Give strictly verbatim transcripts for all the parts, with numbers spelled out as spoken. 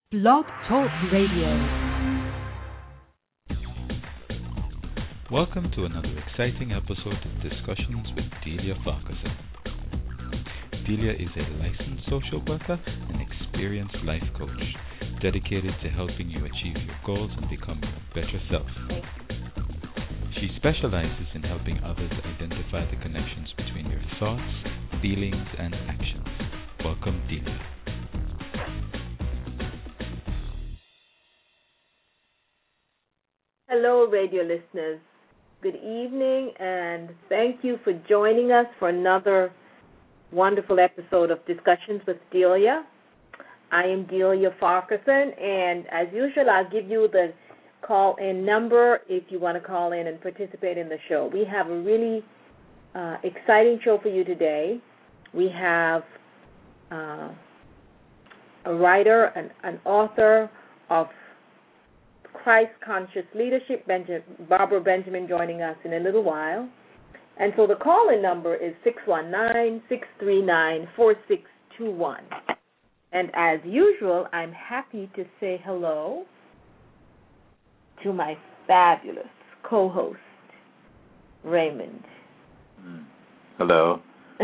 Blog Talk Radio. Welcome to another exciting episode of Discussions with Delia Farquharson. Delia is a licensed social worker and experienced life coach, dedicated to helping you achieve your goals and become your better self. She specializes in helping others identify the connections between your thoughts, feelings, and actions. Welcome, Delia. Hello, radio listeners. Good evening, and thank you for joining us for another wonderful episode of Discussions with Delia. I am Delia Farquharson, and as usual, I'll give you the call-in number if you want to call in and participate in the show. We have a really uh, exciting show for you today. We have uh, a writer, an, an author of Christ-Conscious Leadership, Benjamin, Barbara Benjamin, joining us in a little while. And so the call-in number is six one nine, six three nine, four six two one. And as usual, I'm happy to say hello to my fabulous co-host, Raymond. Mm. Hello.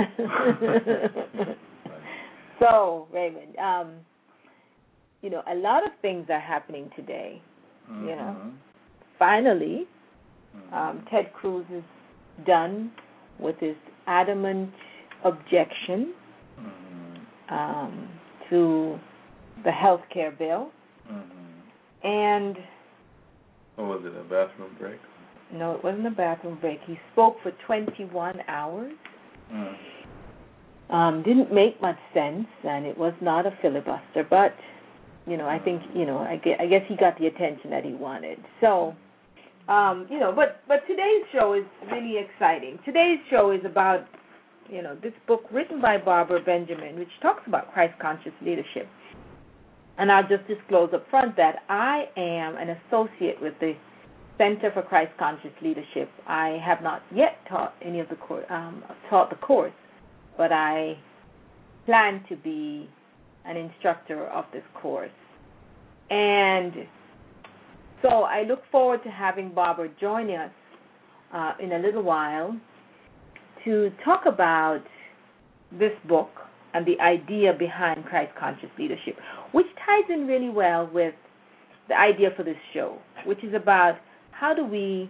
So, Raymond, um, you know, a lot of things are happening today. Mm-hmm. You know, finally, mm-hmm. um, Ted Cruz is done with his adamant objection mm-hmm. um, to the health care bill. Mm-hmm. And what was it, a bathroom break? No, it wasn't a bathroom break. He spoke for twenty-one hours. Mm. Um, didn't make much sense, and it was not a filibuster, but You know, I think, you know, I guess, I guess he got the attention that he wanted. So, um, you know, but, but today's show is really exciting. Today's show is about, you know, this book written by Barbara Benjamin, which talks about Christ-conscious leadership. And I'll just disclose up front that I am an associate with the Center for Christ-Conscious Leadership. I have not yet taught any of the course, um, taught the course, but I plan to be an instructor of this course. And so I look forward to having Barbara join us uh, in a little while to talk about this book and the idea behind Christ-Conscious Leadership, which ties in really well with the idea for this show, which is about how do we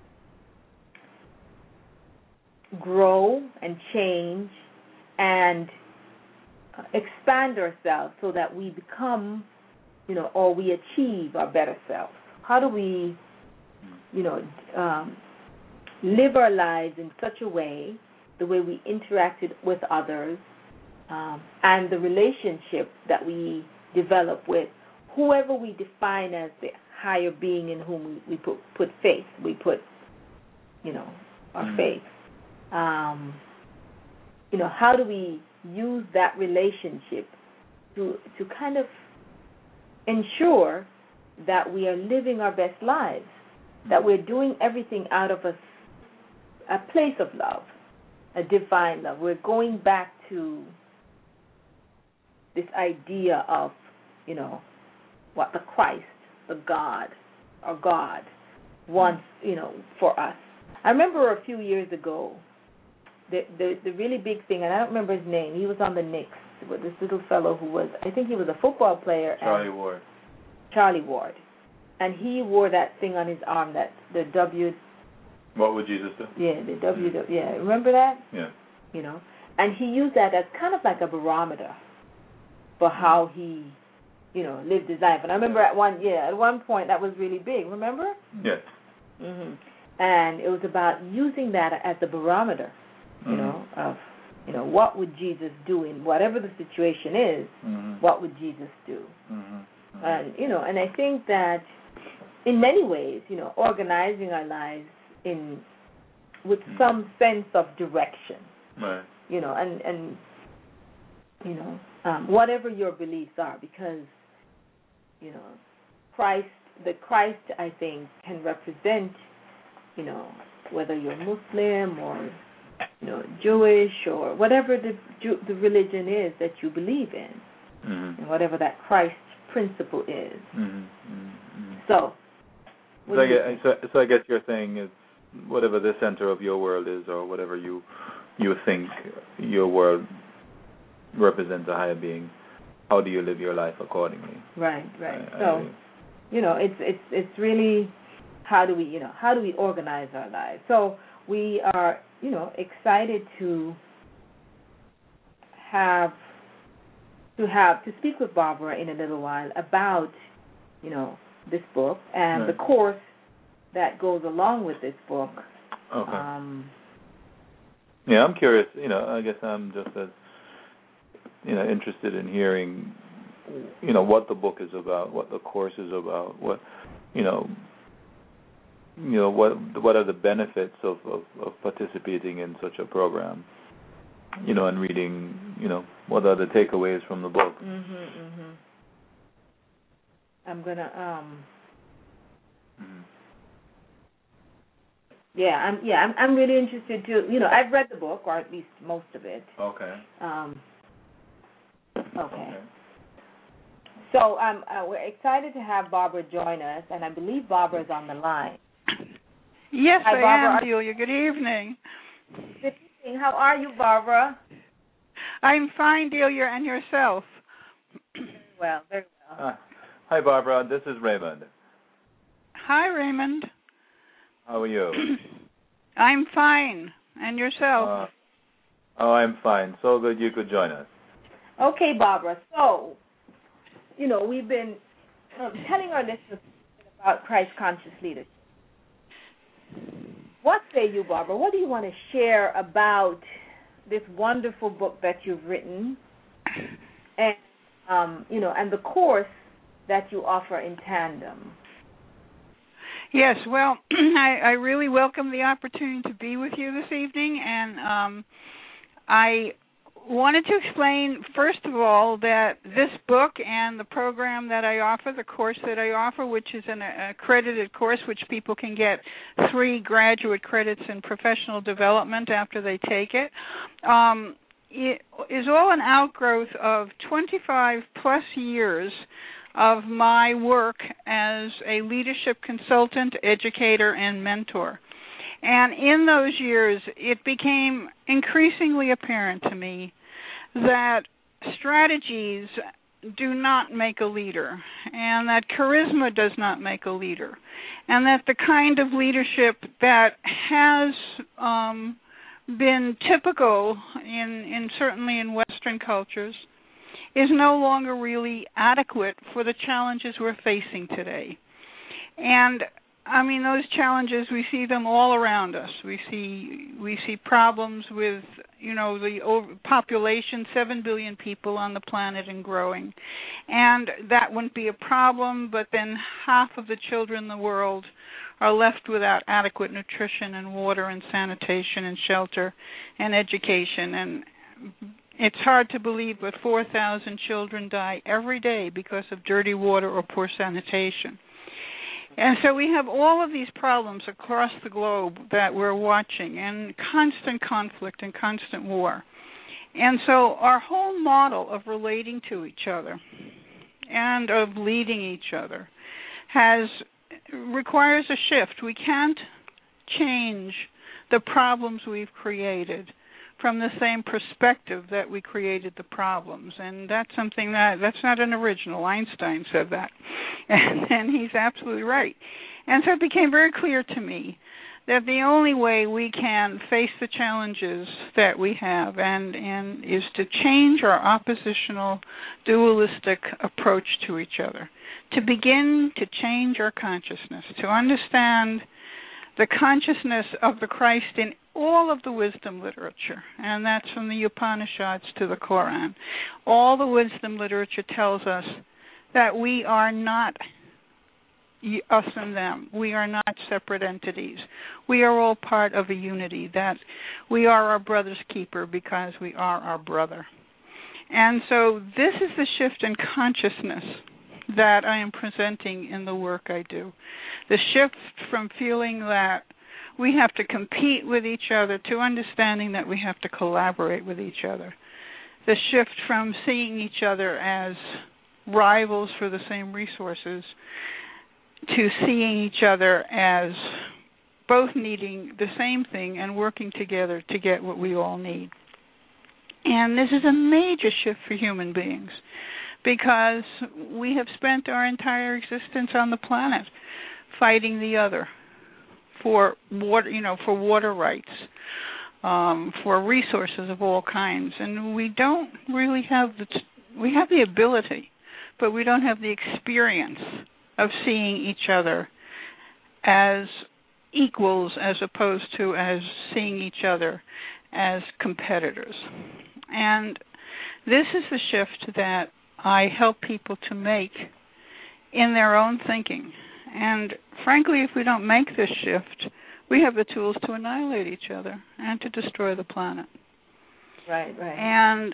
grow and change and expand ourselves so that we become, you know, or we achieve our better self. How do we, you know, um, live our lives in such a way, the way we interacted with others, um, and the relationship that we develop with whoever we define as the higher being in whom we, we put, put faith. We put, you know, our mm-hmm. faith. Um, you know, how do we use that relationship to to kind of ensure that we are living our best lives, that we're doing everything out of a, a place of love, a divine love. We're going back to this idea of, you know, what the Christ, the God, or God wants, you know, for us. I remember a few years ago, The, the the really big thing, and I don't remember his name. He was on the Knicks with this little fellow who was, I think he was a football player. Charlie Ward. Charlie Ward, and he wore that thing on his arm, that the W. What would Jesus do? Yeah, the W. Mm-hmm. Yeah, remember that? Yeah. You know, and he used that as kind of like a barometer for how he, you know, lived his life. And I remember at one, yeah, at one point that was really big. Remember? Yes. Mhm. And it was about using that as the barometer. You know, mm-hmm. of, you know, what would Jesus do in whatever the situation is, mm-hmm. what would Jesus do? Mm-hmm. Mm-hmm. And, you know, and I think that in many ways, you know, organizing our lives in with mm-hmm. some sense of direction. Right. You know, and, and you know, um, whatever your beliefs are, because, you know, Christ, the Christ, I think, can represent, you know, whether you're Muslim or, you know, Jewish or whatever the the religion is that you believe in, mm-hmm. and whatever that Christ principle is. Mm-hmm. Mm-hmm. So, So I, guess, so, so I guess you're saying it's whatever the center of your world is, or whatever you you think your world represents a higher being. How do you live your life accordingly? Right, right. I, so, I, you know, it's it's it's really how do we you know how do we organize our lives? So we are you know excited to have to have to speak with Barbara in a little while about you know this book and right. the course that goes along with this book. Okay. Um, yeah, I'm curious. You know, I guess I'm just as you know interested in hearing, you know, what the book is about, what the course is about, what, you know, you know, what what are the benefits of, of, of participating in such a program, you know, and reading, you know, what are the takeaways from the book. Mm-hmm, mm-hmm. I'm gonna um. Mm-hmm. Yeah, I'm. Yeah, I'm. I'm really interested to. You know, I've read the book, or at least most of it. Okay. Um. Okay. okay. So um, uh, we're excited to have Barbara join us, and I believe Barbara is on the line. Yes, Hi, I Barbara. am, Delia. Good evening. Good evening. How are you, Barbara? I'm fine, Delia, and yourself? Very well, very well. Uh, hi, Barbara. This is Raymond. Hi, Raymond. How are you? I'm fine. And yourself? Uh, oh, I'm fine. So good you could join us. Okay, Barbara. So, you know, we've been um, telling our listeners about Christ-conscious leadership. What say you, Barbara? What do you want to share about this wonderful book that you've written, and um, you know, and the course that you offer in tandem? Yes, well, I, I really welcome the opportunity to be with you this evening, and um, I wanted to explain, first of all, that this book and the program that I offer, the course that I offer, which is an accredited course, which people can get three graduate credits in professional development after they take it, um, it is all an outgrowth of twenty-five plus years of my work as a leadership consultant, educator, and mentor. And in those years, it became increasingly apparent to me that strategies do not make a leader, and that charisma does not make a leader, and that the kind of leadership that has um, been typical in, in certainly in Western cultures is no longer really adequate for the challenges we're facing today. And I mean, those challenges, we see them all around us. We see we see problems with, you know, the over population, seven billion people on the planet and growing. And that wouldn't be a problem, but then half of the children in the world are left without adequate nutrition and water and sanitation and shelter and education. And it's hard to believe, but four thousand children die every day because of dirty water or poor sanitation. And so we have all of these problems across the globe that we're watching, and constant conflict and constant war. And so our whole model of relating to each other and of leading each other has requires a shift. We can't change the problems we've created from the same perspective that we created the problems. And that's something that, that's not an original. Einstein said that. And, and he's absolutely right. And so it became very clear to me that the only way we can face the challenges that we have and, and is to change our oppositional, dualistic approach to each other, to begin to change our consciousness, to understand the consciousness of the Christ in all of the wisdom literature, and that's from the Upanishads to the Quran. All the wisdom literature tells us that we are not us and them. We are not separate entities. We are all part of a unity, that we are our brother's keeper because we are our brother. And so this is the shift in consciousness that I am presenting in the work I do. The shift from feeling that we have to compete with each other to understanding that we have to collaborate with each other. The shift from seeing each other as rivals for the same resources to seeing each other as both needing the same thing and working together to get what we all need. And this is a major shift for human beings because we have spent our entire existence on the planet fighting the other for water, you know, for water rights, um, for resources of all kinds, and we don't really have the we have the ability, but we don't have the experience of seeing each other as equals as opposed to as seeing each other as competitors. And this is the shift that I help people to make in their own thinking. And frankly, if we don't make this shift, we have the tools to annihilate each other and to destroy the planet. Right, right. And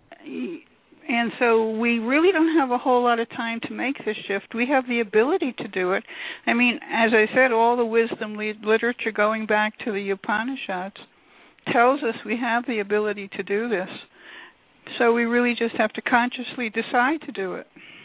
and so we really don't have a whole lot of time to make this shift. We have the ability to do it. I mean, as I said, all the wisdom literature going back to the Upanishads tells us we have the ability to do this. So we really just have to consciously decide to do it.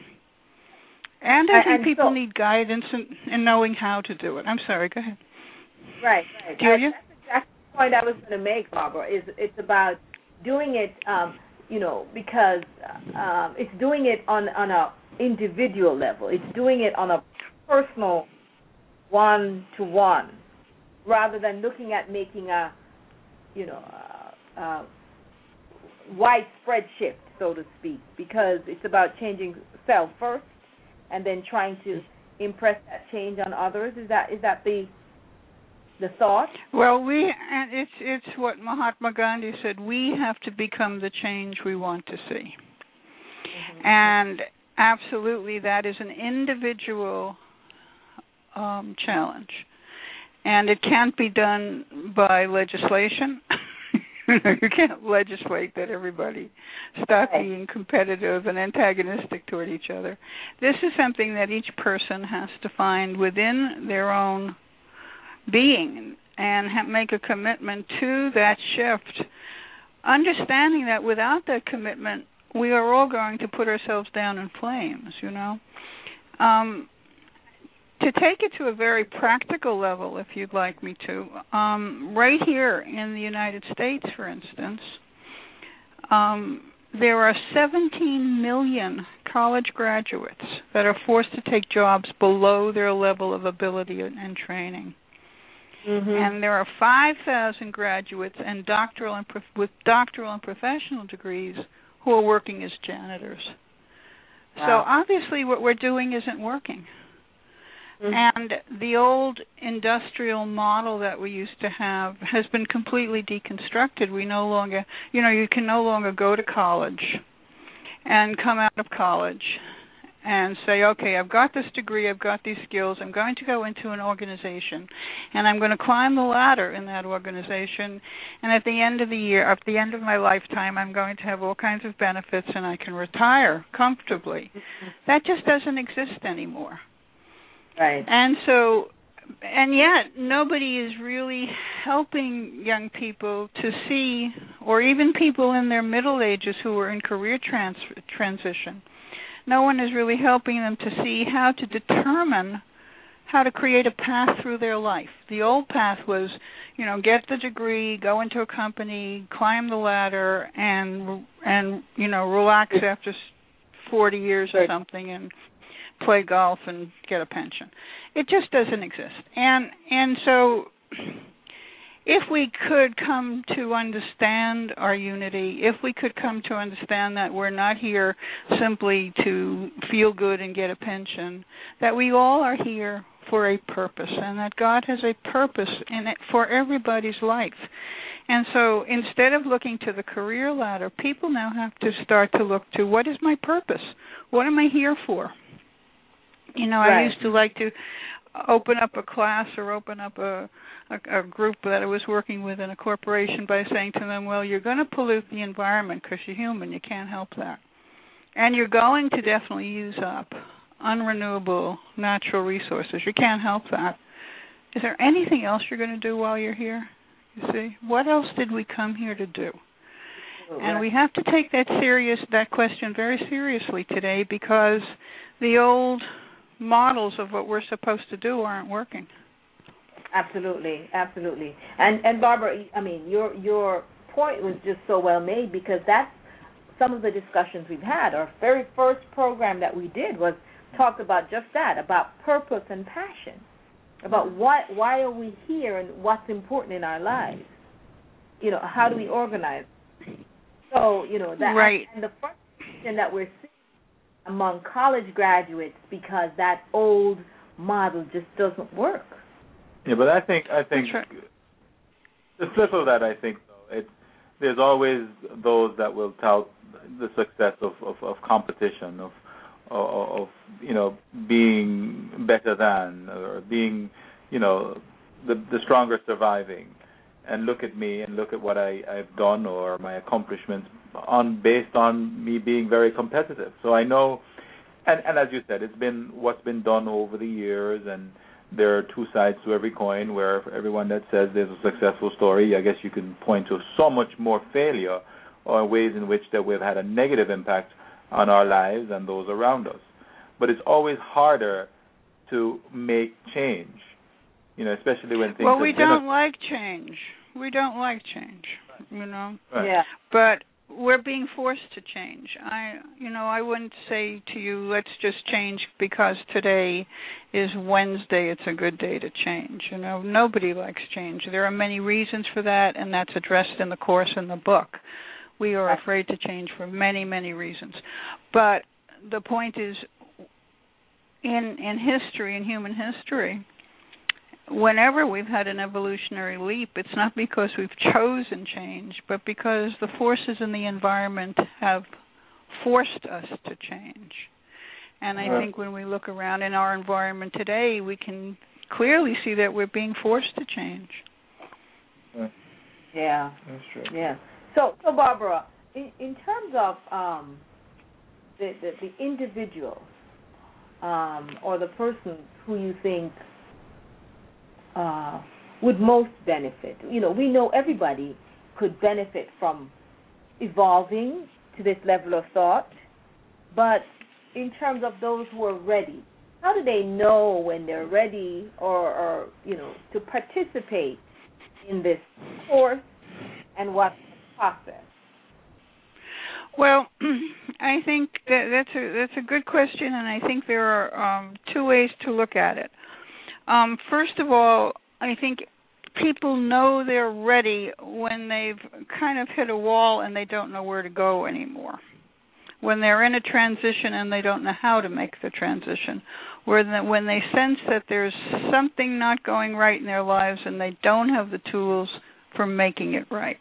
And I think and people so, need guidance in, in knowing how to do it. I'm sorry, go ahead. Right, right. Julia? That's exactly the point I was going to make, Barbara, is it's about doing it, um, you know, because um, it's doing it on, on a individual level. It's doing it on a personal one-to-one rather than looking at making a, you know, a, a widespread shift, so to speak, because it's about changing self first and then trying to impress that change on others. Is that is that the the thought? Well, we and it's it's what Mahatma Gandhi said. We have to become the change we want to see, mm-hmm. and absolutely, that is an individual um, challenge, and it can't be done by legislation. You can't legislate that everybody stop right. being competitive and antagonistic toward each other. This is something that each person has to find within their own being and ha- make a commitment to that shift, understanding that without that commitment, we are all going to put ourselves down in flames, you know. Um, To take it to a very practical level, if you'd like me to, um, right here in the United States, for instance, um, there are seventeen million college graduates that are forced to take jobs below their level of ability and, and training. Mm-hmm. And there are five thousand graduates and doctoral and prof- with doctoral and professional degrees who are working as janitors. Wow. So obviously what we're doing isn't working. Mm-hmm. And the old industrial model that we used to have has been completely deconstructed. We no longer, you know, you can no longer go to college and come out of college and say, okay, I've got this degree, I've got these skills, I'm going to go into an organization, and I'm going to climb the ladder in that organization, and at the end of the year, at the end of my lifetime, I'm going to have all kinds of benefits and I can retire comfortably. Mm-hmm. That just doesn't exist anymore. Right. And so, and yet nobody is really helping young people to see, or even people in their middle ages who are in career trans- transition, no one is really helping them to see how to determine how to create a path through their life. The old path was, you know, get the degree, go into a company, climb the ladder, and, and you know, relax after forty years or something, and play golf and get a pension. It just doesn't exist. And and so if we could come to understand our unity, if we could come to understand that we're not here simply to feel good and get a pension, that we all are here for a purpose, and that God has a purpose in it for everybody's life. And so instead of looking to the career ladder, people now have to start to look to, what is my purpose? What am I here for? You know, right. I used to like to open up a class or open up a, a, a group that I was working with in a corporation by saying to them, well, you're going to pollute the environment because you're human. You can't help that. And you're going to definitely use up unrenewable natural resources. You can't help that. Is there anything else you're going to do while you're here? You see? What else did we come here to do? And we have to take that serious that question very seriously today, because the old models of what we're supposed to do aren't working. Absolutely, absolutely. And and Barbara, I mean, your your point was just so well made, because that's some of the discussions we've had. Our very first program that we did was talked about just that, about purpose and passion, about what why are we here and what's important in our lives. You know, how do we organize? So, you know, that right. and the frustration that we're seeing among college graduates, because that old model just doesn't work. Yeah, but I think I think right. the flip of that, I think, though, it's there's always those that will tout the success of, of, of competition, of, of of you know being better than, or being you know the the stronger surviving, and look at me and look at what I, I've done or my accomplishments on based on me being very competitive. So I know, and, and as you said, it's been what's been done over the years, and there are two sides to every coin, where for everyone that says there's a successful story, I guess you can point to so much more failure or ways in which that we've had a negative impact on our lives and those around us. But it's always harder to make change, you know, especially when things Well, we have been don't a- like change. We don't like change, you know. Right. Yeah. But we're being forced to change. I, you know, I wouldn't say to you, let's just change because today is Wednesday. It's a good day to change. You know, nobody likes change. There are many reasons for that, and that's addressed in the course in the book. We are afraid to change for many, many reasons. But the point is, in in history, in human history, whenever we've had an evolutionary leap, it's not because we've chosen change, but because the forces in the environment have forced us to change. And I Right. think when we look around in our environment today, we can clearly see that we're being forced to change. Right. Yeah. That's true. Yeah. So, so Barbara, in, in terms of um, the, the the individual um, or the person who you think uh, would most benefit, you know, we know everybody could benefit from evolving to this level of thought, but in terms of those who are ready, how do they know when they're ready, or, or you know, to participate in this course, and what's the process? Well, I think that that's a that's a good question, and I think there are um, two ways to look at it. Um, first of all, I think people know they're ready when they've kind of hit a wall and they don't know where to go anymore. When they're in a transition and they don't know how to make the transition. When they sense that there's something not going right in their lives and they don't have the tools for making it right.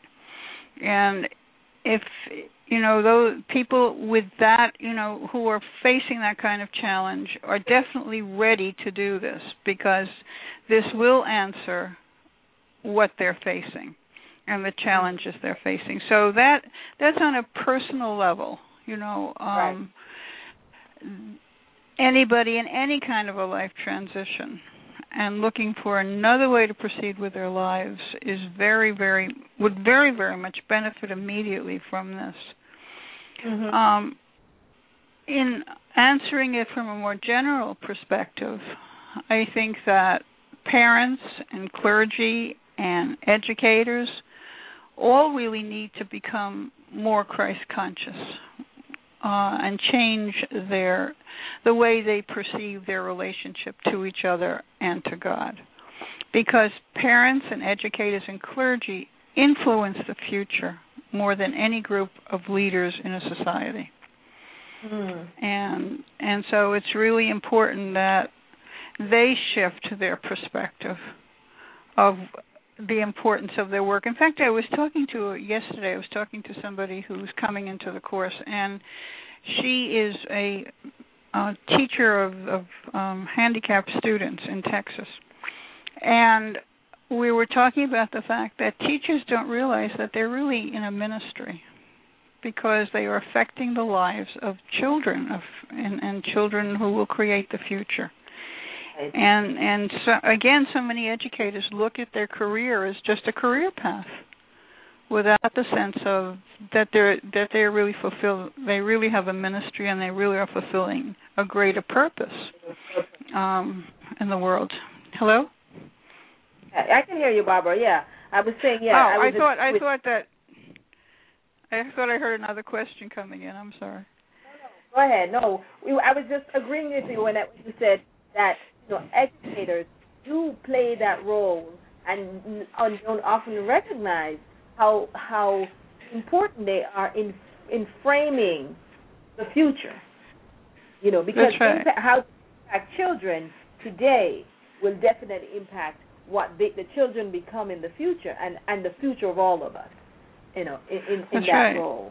And if, you know, those people with that, you know, who are facing that kind of challenge are definitely ready to do this, because this will answer what they're facing and the challenges they're facing. So that that's on a personal level, you know. Um, right. Anybody in any kind of a life transition and looking for another way to proceed with their lives is very, very, would very, very much benefit immediately from this. Mm-hmm. Um, in answering it from a more general perspective, I think that parents and clergy and educators all really need to become more Christ conscious uh, and change their the way they perceive their relationship to each other and to God. Because parents and educators and clergy influence the future more than any group of leaders in a society. Mm. And and so it's really important that they shift their perspective of the importance of their work. In fact, I was talking to yesterday, I was talking to somebody who's coming into the course, and she is a, a teacher of, of um, handicapped students in Texas. And we were talking about the fact that teachers don't realize that they're really in a ministry, because they are affecting the lives of children of and, and children who will create the future. And and so again, so many educators look at their career as just a career path, without the sense of that they're that they're really fulfill they really have a ministry and they really are fulfilling a greater purpose um, in the world. Hello? I can hear you, Barbara. Yeah, I was saying yeah. Oh, I, I was thought I with, thought that I thought I heard another question coming in. I'm sorry. Go ahead. No, we, I was just agreeing with you when, I, when you said that you know educators do play that role and don't often recognize how how important they are in in framing the future. You know, because right. impact, how they impact children today will definitely impact what they, the children become in the future, and, and the future of all of us. You know, in, in, in that right. role.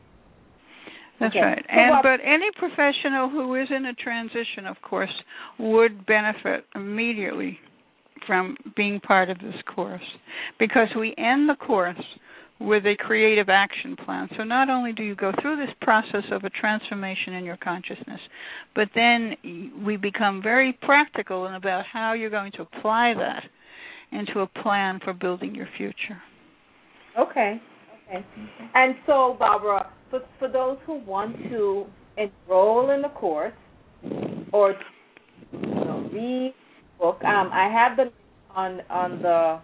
That's okay. right. So And what, but any professional who is in a transition, of course, would benefit immediately from being part of this course, because we end the course with a creative action plan. So not only do you go through this process of a transformation in your consciousness, but then we become very practical in about how you're going to apply that into a plan for building your future. Okay. Okay. And so, Barbara, for, for those who want to enroll in the course or you know, read the book, um, I have the link on on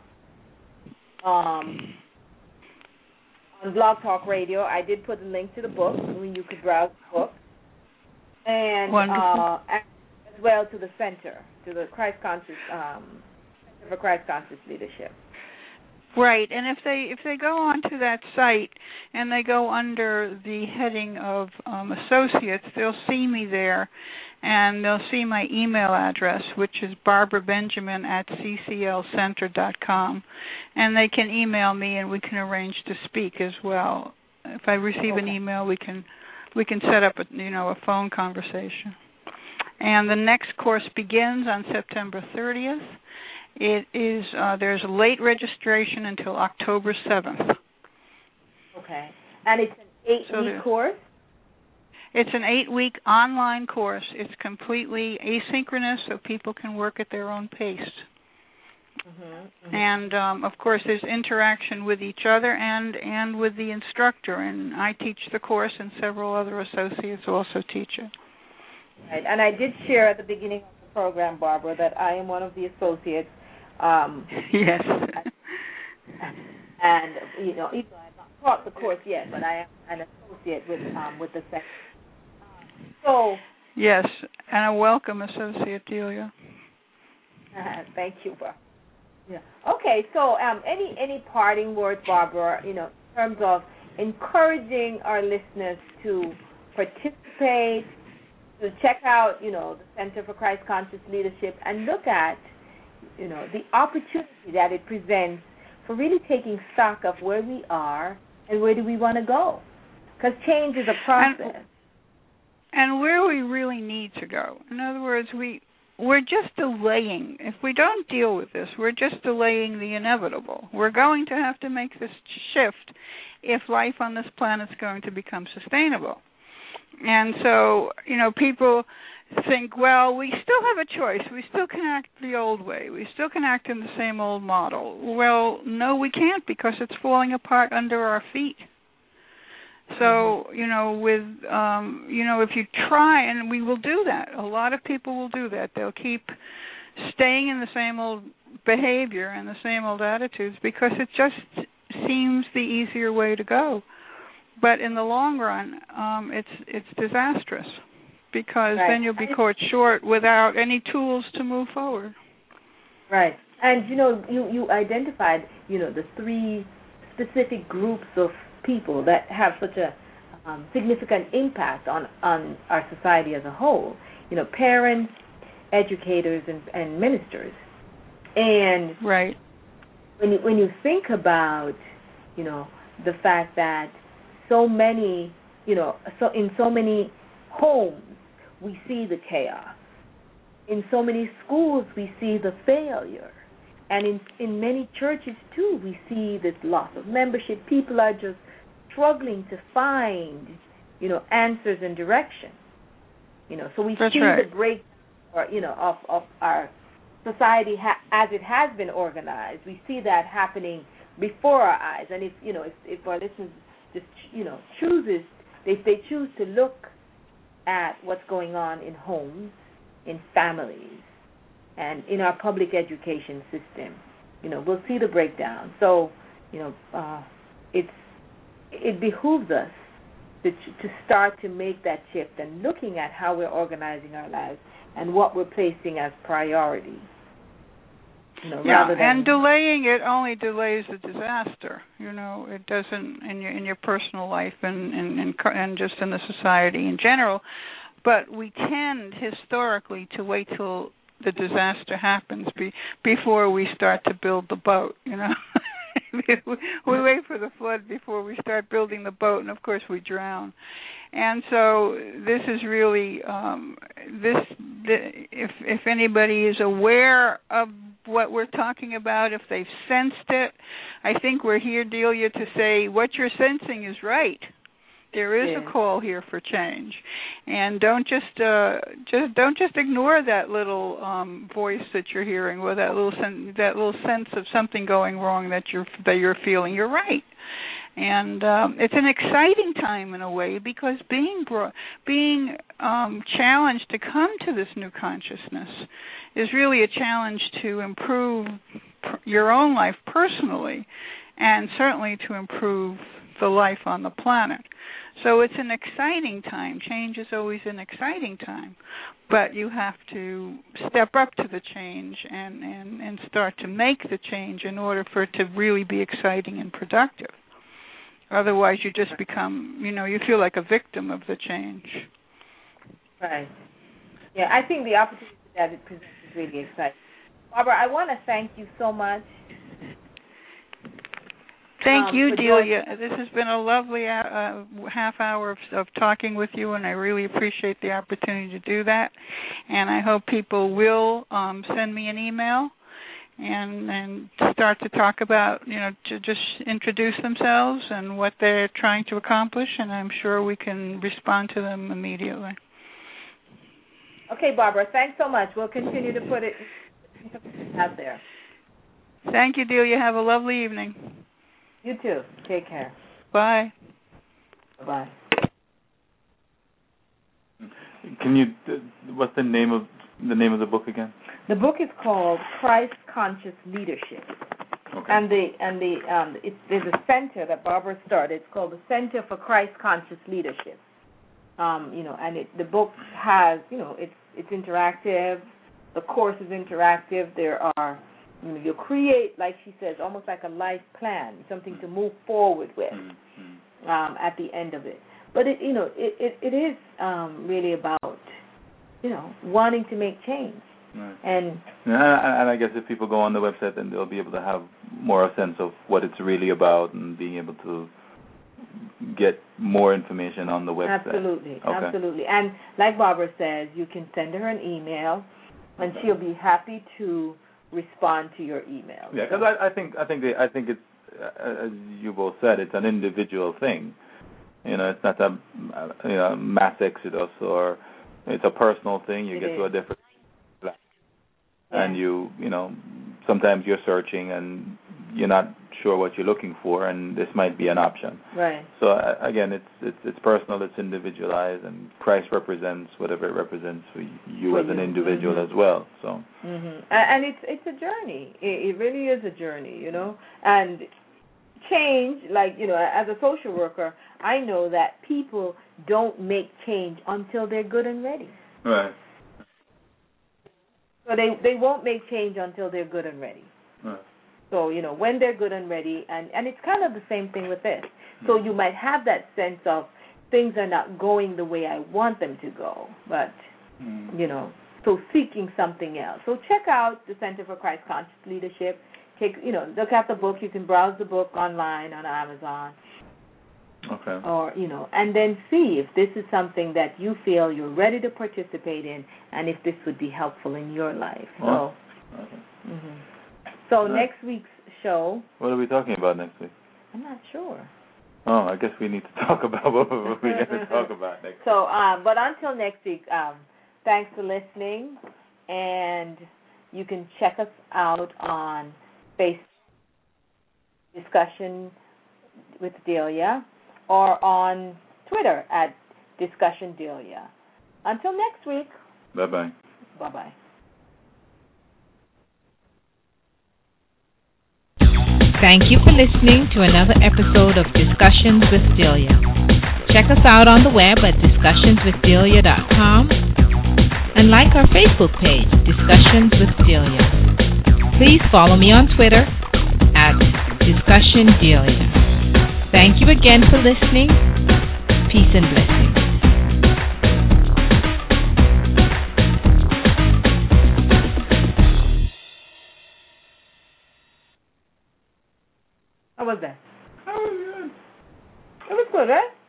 the um, on Blog Talk Radio. I did put a link to the book where you could browse the book, and uh, as well to the center, to the Christ Conscious um, Center for Christ Conscious Leadership. Right, and if they if they go onto that site and they go under the heading of um, associates, they'll see me there, and they'll see my email address, which is barbara benjamin at c c l center dot com, and they can email me and we can arrange to speak as well. If I receive okay. an email, we can we can set up a you know a phone conversation. And the next course begins on September thirtieth. It is uh, there's a late registration until October seventh. Okay, and it's an eight-week so course. It's an eight-week online course. It's completely asynchronous, so people can work at their own pace. Mm-hmm, mm-hmm. And um, of course, there's interaction with each other and and with the instructor. And I teach the course, and several other associates also teach it. Right, and I did share at the beginning of the program, Barbara, that I am one of the associates. Um, yes. And, you know, even though I have not taught the course yet, but I am an associate with um, with the center. So. Yes, and a welcome, Associate Delia. Uh, thank you, Barbara. Yeah. Okay, so um, any any parting words, Barbara, you know, in terms of encouraging our listeners to participate, to check out, you know, the Center for Christ Conscious Leadership and look at, you know, the opportunity that it presents for really taking stock of where we are and where do we want to go. Because change is a process. And, and where we really need to go. In other words, we, we're just delaying. If we don't deal with this, we're just delaying the inevitable. We're going to have to make this shift if life on this planet is going to become sustainable. And so, you know, people think, well, we still have a choice. We still can act the old way. We still can act in the same old model. Well, no, we can't, because it's falling apart under our feet. So, mm-hmm. you know, with, um, you know, if you try, and we will do that. A lot of people will do that. They'll keep staying in the same old behavior and the same old attitudes because it just seems the easier way to go. But in the long run, um, it's it's disastrous, because right. then you'll be caught short without any tools to move forward. Right. And, you know, you, you identified, you know, the three specific groups of people that have such a um, significant impact on, on our society as a whole. You know, parents, educators, and, and ministers. And right. when you, when you think about, you know, the fact that so many, you know, so in so many homes we see the chaos. In so many schools we see the failure. And in, in many churches too we see this loss of membership. People are just struggling to find, you know, answers and direction. You know, so we That's see right. the break, or you know, of, of our society ha- as it has been organized. We see that happening before our eyes. And if you know, if, if our listeners just you know chooses, if they choose to look at what's going on in homes, in families, and in our public education system, you know, we'll see the breakdown. So, you know, uh, it's it behooves us to to start to make that shift and looking at how we're organizing our lives and what we're placing as priority. You know, yeah, rather than and delaying it only delays the disaster. You know, it doesn't in your in your personal life and and and, and just in the society in general. But we tend historically to wait till the disaster happens be, before we start to build the boat. You know, we wait for the flood before we start building the boat, and of course we drown. And so this is really um, this. The, if if anybody is aware of what we're talking about, if they've sensed it, I think we're here, Delia, to say what you're sensing is right. There is yeah. a call here for change, and don't just uh, just don't just ignore that little um, voice that you're hearing, or that little sen- that little sense of something going wrong that you're that you're feeling. You're right. And um, it's an exciting time in a way because being brought, being um, challenged to come to this new consciousness is really a challenge to improve pr- your own life personally, and certainly to improve the life on the planet. So it's an exciting time. Change is always an exciting time, but you have to step up to the change and, and, and start to make the change in order for it to really be exciting and productive. Otherwise, you just become, you know, you feel like a victim of the change. Right. Yeah, I think the opportunity that it presents is really exciting. Barbara, I want to thank you so much. Thank um, you, for Delia. joining. This has been a lovely uh, half hour of, of talking with you, and I really appreciate the opportunity to do that. And I hope people will um, send me an email and and start to talk about, you know, to just introduce themselves and what they're trying to accomplish, and I'm sure we can respond to them immediately. Okay, Barbara, thanks so much. We'll continue to put it out there. Thank you, Delia. Have a lovely evening. You too. Take care. Bye. Bye. Can you? What's the name of the name of the book again? The book is called Christ Conscious Leadership, Okay. and the and the um, it's, there's a center that Barbara started. It's called the Center for Christ Conscious Leadership. Um, you know, and it, the book has, you know, it's it's interactive. The course is interactive. There are, you know, you create, like she says, almost like a life plan, something to move forward with Mm-hmm. um, at the end of it. But it, you know, it it, it is um, really about, you know, wanting to make change. Right. And, and and I guess if people go on the website, then they'll be able to have more a sense of what it's really about and being able to get more information on the website. Absolutely, okay. absolutely. And like Barbara says, you can send her an email, and she'll be happy to respond to your email. Yeah, because I, I think I think they, I think it's uh, as you both said, it's an individual thing. You know, it's not a you know, mass exodus, or it's a personal thing. You It get is. to a different. Yeah. And you, you know, sometimes you're searching and you're not sure what you're looking for, and this might be an option. Right. So uh, again, it's it's it's personal, it's individualized, and Christ represents whatever it represents for you For as an you. individual Mm-hmm. as well. So. Mhm. And it's it's a journey. It, it really is a journey, you know. And change, like, you know, as a social worker, I know that people don't make change until they're good and ready. Right. So they they won't make change until they're good and ready. Right. So, you know, when they're good and ready, and, and it's kind of the same thing with this. So you might have that sense of things are not going the way I want them to go, but, Mm. you know, so seeking something else. So check out the Center for Christ Conscious Leadership. Take, you know, look at the book. You can browse the book online on Amazon. Okay. Or, you know, and then see if this is something that you feel you're ready to participate in, and if this would be helpful in your life. So, Oh. Okay. mm-hmm. so All right. next week's show, What are we talking about next week? I'm not sure. Oh, I guess we need to talk about what we're going to talk about next week. So, um, but until next week, um, thanks for listening, and you can check us out on Facebook, Discussion with Delia, or on Twitter at Discussion Delia. Until next week. Bye-bye. Bye-bye. Thank you for listening to another episode of Discussions with Delia. Check us out on the web at discussions with delia dot com and like our Facebook page, Discussions with Delia. Please follow me on Twitter at Discussion Delia. Thank you again for listening. Peace and blessings. How was that? Oh, yeah. It was good, right?